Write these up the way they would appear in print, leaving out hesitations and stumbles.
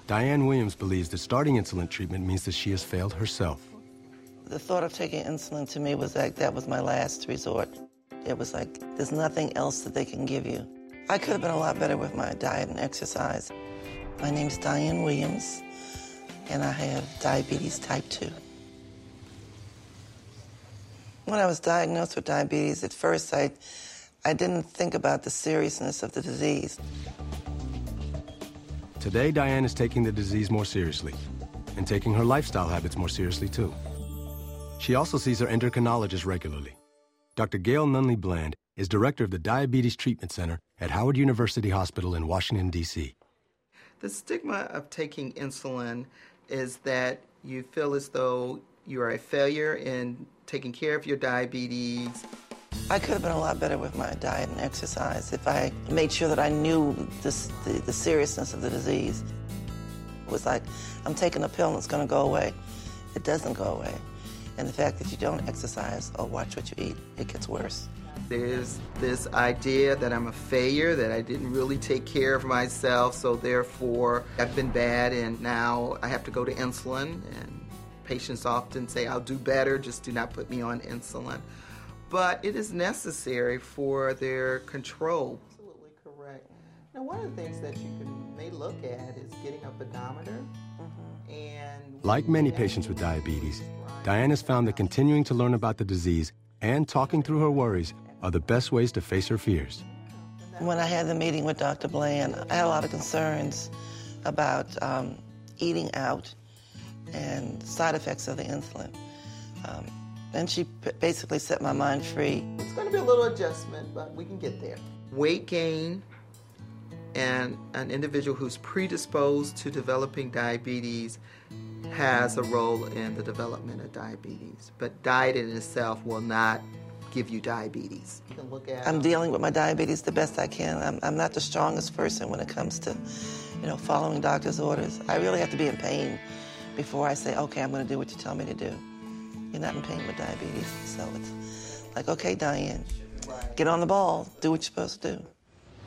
Diane Williams believes that starting insulin treatment means that she has failed herself. The thought of taking insulin to me was like, that was my last resort. It was like, there's nothing else that they can give you. I could have been a lot better with my diet and exercise. My name's Diane Williams, and I have diabetes type 2. When I was diagnosed with diabetes, at first I didn't think about the seriousness of the disease. Today, Diane is taking the disease more seriously and taking her lifestyle habits more seriously, too. She also sees her endocrinologist regularly. Dr. Gail Nunley Bland is director of the Diabetes Treatment Center at Howard University Hospital in Washington, D.C. The stigma of taking insulin is that you feel as though you are a failure in taking care of your diabetes. I could have been a lot better with my diet and exercise if I made sure that I knew the seriousness of the disease. It was like, I'm taking a pill and it's going to go away. It doesn't go away. And the fact that you don't exercise or watch what you eat, it gets worse. There's this idea that I'm a failure, that I didn't really take care of myself, so therefore I've been bad and now I have to go to insulin. And patients often say, I'll do better, just do not put me on insulin. But it is necessary for their control. Absolutely correct. Now, one of the things that you may look at is getting a pedometer. And like many patients with diabetes, Diane has found that continuing to learn about the disease and talking through her worries are the best ways to face her fears. When I had the meeting with Dr. Bland, I had a lot of concerns about eating out and side effects of the insulin. And she basically set my mind free. It's going to be a little adjustment, but we can get there. Weight gain and an individual who's predisposed to developing diabetes has a role in the development of diabetes. But diet in itself will not give you diabetes. You can look at I'm dealing with my diabetes the best I can. I'm not the strongest person when it comes to, following doctor's orders. I really have to be in pain before I say, okay, I'm going to do what you tell me to do. You're not in pain with diabetes. So it's like, okay, Diane, get on the ball. Do what you're supposed to do.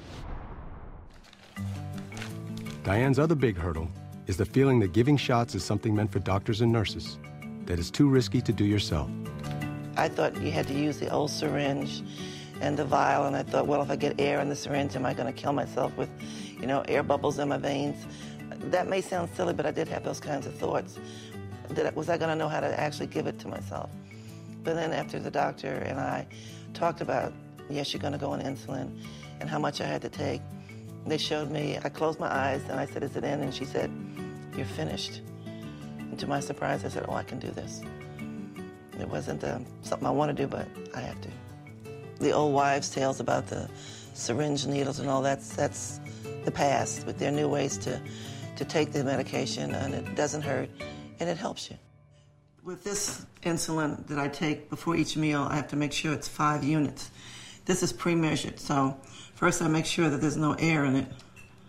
Diane's other big hurdle is the feeling that giving shots is something meant for doctors and nurses, that is too risky to do yourself. I thought you had to use the old syringe and the vial, and I thought, well, if I get air in the syringe, am I going to kill myself with, air bubbles in my veins? That may sound silly, but I did have those kinds of thoughts. Was I going to know how to actually give it to myself? But then after the doctor and I talked about, yes, you're going to go on insulin, and how much I had to take, they showed me, I closed my eyes, and I said, is it in? And she said, you're finished. And to my surprise, I said, oh, I can do this. It wasn't something I want to do, but I have to. The old wives' tales about the syringe needles and all that's the past, but there are new ways to take the medication, and it doesn't hurt, and it helps you. With this insulin that I take before each meal, I have to make sure it's 5 units. This is pre-measured, so first I make sure that there's no air in it.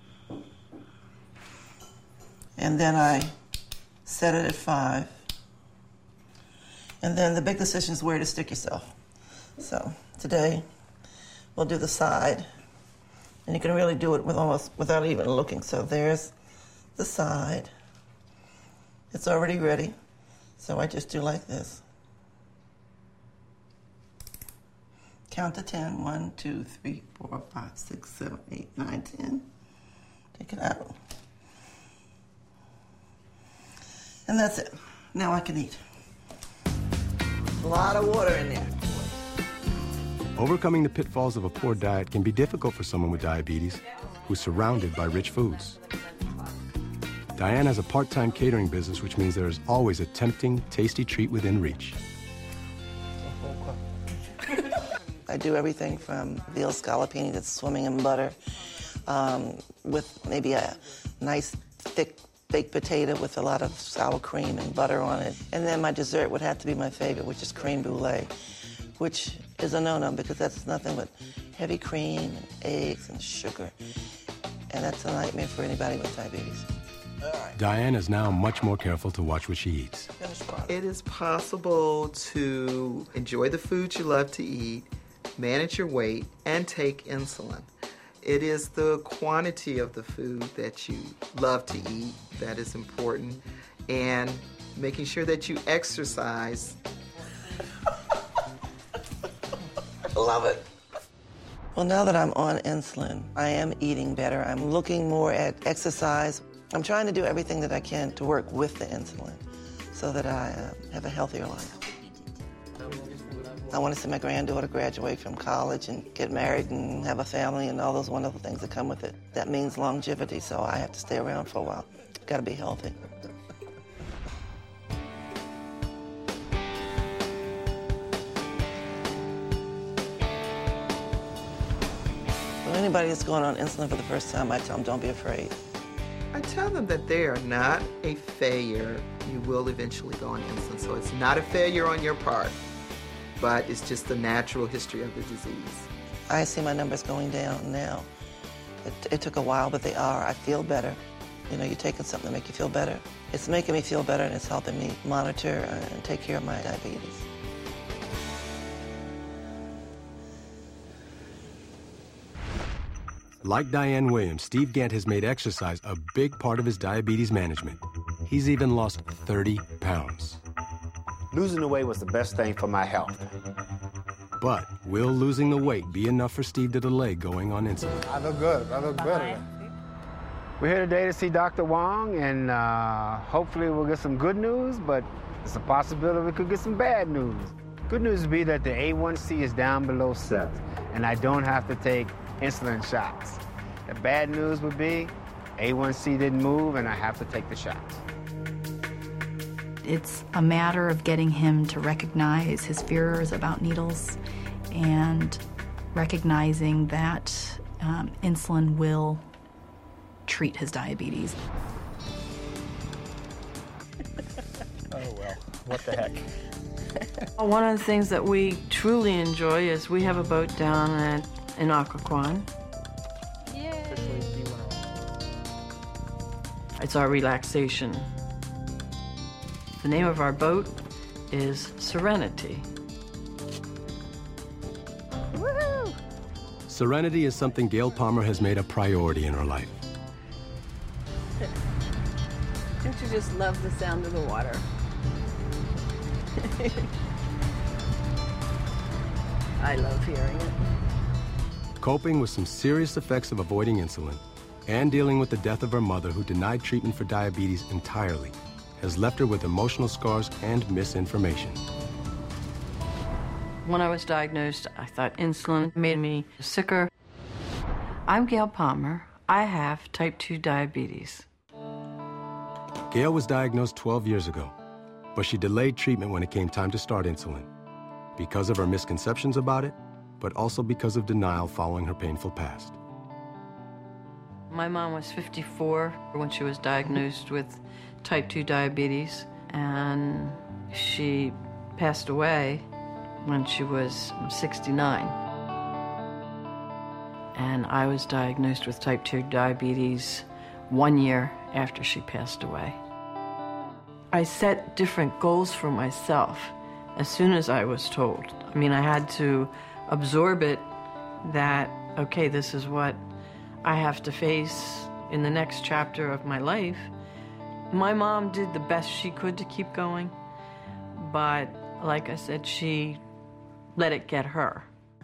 And then I set it at 5. And then the big decision is where to stick yourself. So today, we'll do the side. And you can really do it without even looking. So there's the side. It's already ready. So I just do like this. Count to 10. 1, 2, 3, 4, 5, 6, 7, 8, 9, 10. Take it out. And that's it. Now I can eat. A lot of water in there. Overcoming the pitfalls of a poor diet can be difficult for someone with diabetes who's surrounded by rich foods. Diane has a part-time catering business, which means there is always a tempting, tasty treat within reach. I do everything from veal scallopini that's swimming in butter, with maybe a nice, thick baked potato with a lot of sour cream and butter on it. And then my dessert would have to be my favorite, which is creme brulee, which is a no-no because that's nothing but heavy cream and eggs and sugar. And that's a nightmare for anybody with diabetes. Diane is now much more careful to watch what she eats. It is possible to enjoy the foods you love to eat, manage your weight, and take insulin. It is the quantity of the food that you love to eat that is important, and making sure that you exercise. Love it. Well, now that I'm on insulin, I am eating better. I'm looking more at exercise. I'm trying to do everything that I can to work with the insulin so that I have a healthier life. I want to see my granddaughter graduate from college and get married and have a family and all those wonderful things that come with it. That means longevity, so I have to stay around for a while. Got to be healthy. When anybody that's going on insulin for the first time, I tell them, don't be afraid. I tell them that they are not a failure. You will eventually go on insulin, so it's not a failure on your part, but it's just the natural history of the disease. I see my numbers going down now. It took a while, but they are. I feel better. You know, you're taking something to make you feel better. It's making me feel better, and it's helping me monitor and take care of my diabetes. Like Diane Williams, Steve Gant has made exercise a big part of his diabetes management. He's even lost 30 pounds. Losing the weight was the best thing for my health. But will losing the weight be enough for Steve to delay going on insulin? I look good. I look better. We're here today to see Dr. Wong, and hopefully we'll get some good news, but there's a possibility we could get some bad news. Good news would be that the A1C is down below 7, and I don't have to take insulin shots. The bad news would be A1C didn't move, and I have to take the shots. It's a matter of getting him to recognize his fears about needles and recognizing that insulin will treat his diabetes. Oh, well, what the heck. One of the things that we truly enjoy is we have a boat down in Occoquan. It's our relaxation. The name of our boat is Serenity. Woohoo! Serenity is something Gail Palmer has made a priority in her life. Don't you just love the sound of the water? I love hearing it. Coping with some serious effects of avoiding insulin and dealing with the death of her mother, who denied treatment for diabetes entirely, has left her with emotional scars and misinformation. When I was diagnosed, I thought insulin made me sicker. I'm Gail Palmer. I have type 2 diabetes. Gail was diagnosed 12 years ago, but she delayed treatment when it came time to start insulin because of her misconceptions about it, but also because of denial following her painful past. My mom was 54 when she was diagnosed with type 2 diabetes, and she passed away when she was 69. And I was diagnosed with type 2 diabetes 1 year after she passed away. I set different goals for myself as soon as I was told. I mean, I had to absorb it that, okay, this is what I have to face in the next chapter of my life. My mom did the best she could to keep going, but like I said, she let it get her.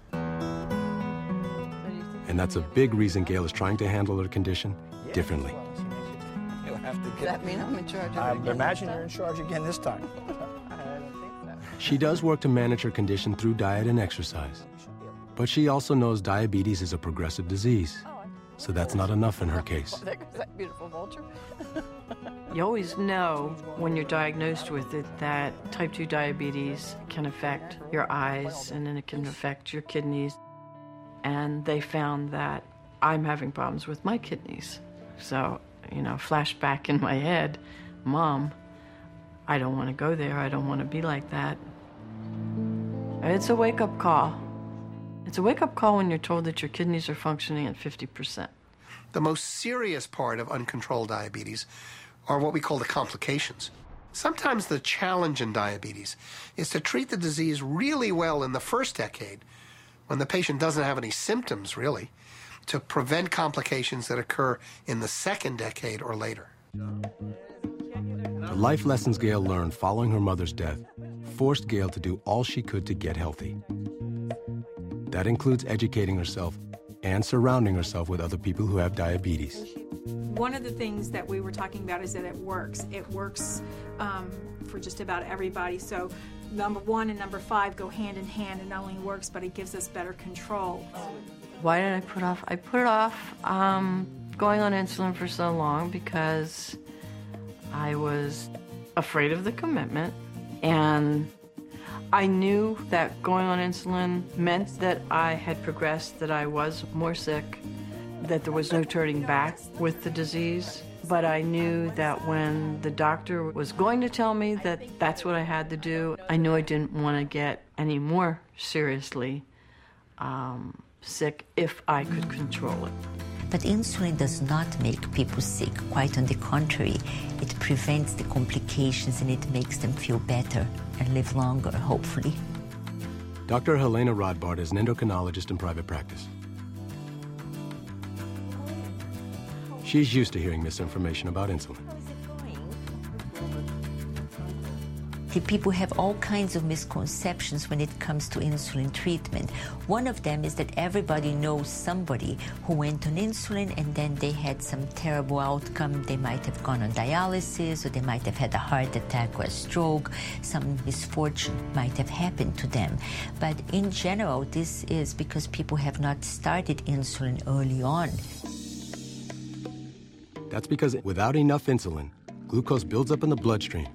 And that's a big reason Gail is trying to handle her condition differently. Does that mean I'm in charge of I it again? imagine you're in charge again this time. She does work to manage her condition through diet and exercise, but she also knows diabetes is a progressive disease, so that's not enough in her case. There goes that beautiful vulture. You always know when you're diagnosed with it that type 2 diabetes can affect your eyes, and then it can affect your kidneys. And they found that I'm having problems with my kidneys. So, you know, flashback in my head, Mom, I don't want to go there. I don't want to be like that. It's a wake-up call. It's a wake-up call when you're told that your kidneys are functioning at 50%. The most serious part of uncontrolled diabetes are what we call the complications. Sometimes the challenge in diabetes is to treat the disease really well in the first decade, when the patient doesn't have any symptoms, really, to prevent complications that occur in the second decade or later. The life lessons Gail learned following her mother's death forced Gail to do all she could to get healthy. That includes educating herself and surrounding herself with other people who have diabetes. One of the things that we were talking about is that it works. It works for just about everybody. So number 1 and number 5 go hand in hand. It not only works, but it gives us better control. Why did I put off? I put it off going on insulin for so long because I was afraid of the commitment, and I knew that going on insulin meant that I had progressed, that I was more sick, that there was no turning back with the disease. But I knew that when the doctor was going to tell me that that's what I had to do, I knew I didn't want to get any more seriously sick if I could control it. But insulin does not make people sick. Quite on the contrary, it prevents the complications and it makes them feel better and live longer, hopefully. Dr. Helena Rodbard is an endocrinologist in private practice. She's used to hearing misinformation about insulin. The people have all kinds of misconceptions when it comes to insulin treatment. One of them is that everybody knows somebody who went on insulin and then they had some terrible outcome. They might have gone on dialysis, or they might have had a heart attack or a stroke. Some misfortune might have happened to them. But in general, this is because people have not started insulin early on. That's because without enough insulin, glucose builds up in the bloodstream.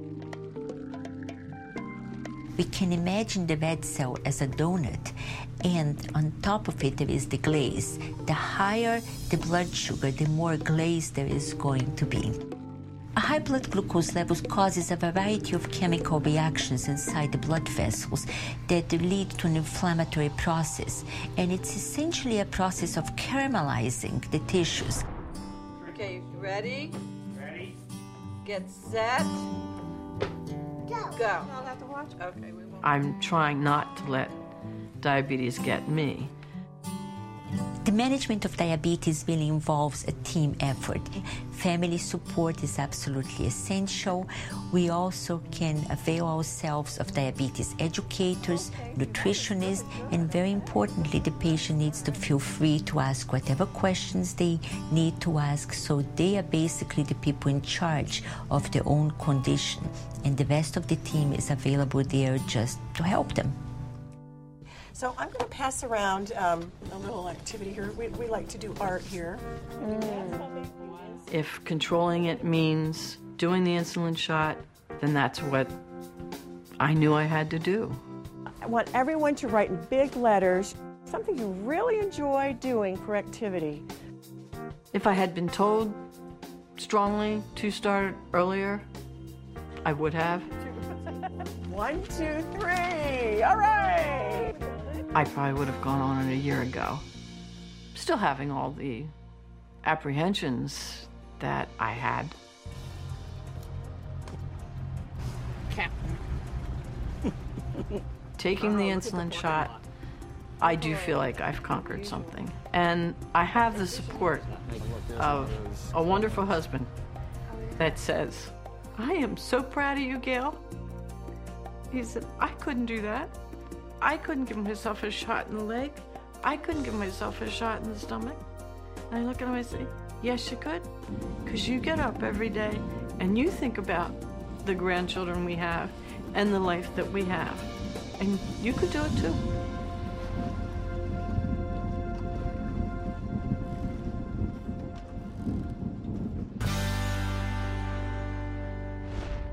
We can imagine the red cell as a donut, and on top of it there is the glaze. The higher the blood sugar, the more glaze there is going to be. A high blood glucose level causes a variety of chemical reactions inside the blood vessels that lead to an inflammatory process, and it's essentially a process of caramelizing the tissues. Okay, ready? Ready. Get set. Go. I'll have to watch. Okay, we won't. I'm trying not to let diabetes get me. The management of diabetes really involves a team effort. Family support is absolutely essential. We also can avail ourselves of diabetes educators, nutritionists, and very importantly, the patient needs to feel free to ask whatever questions they need to ask, so they are basically the people in charge of their own condition, and the rest of the team is available there just to help them. So I'm going to pass around a little activity here. We like to do art here. If controlling it means doing the insulin shot, then that's what I knew I had to do. I want everyone to write in big letters something you really enjoy doing for activity. If I had been told strongly to start earlier, I would have. 1, 2, 3. All right. I probably would have gone on it a year ago. Still having all the apprehensions that I had. Taking the insulin shot, I do feel like I've conquered something. And I have the support of a wonderful husband that says, I am so proud of you, Gail. He said, I couldn't do that. I couldn't give myself a shot in the leg. I couldn't give myself a shot in the stomach. And I look at him and I say, yes, you could. Because you get up every day and you think about the grandchildren we have and the life that we have. And you could do it too.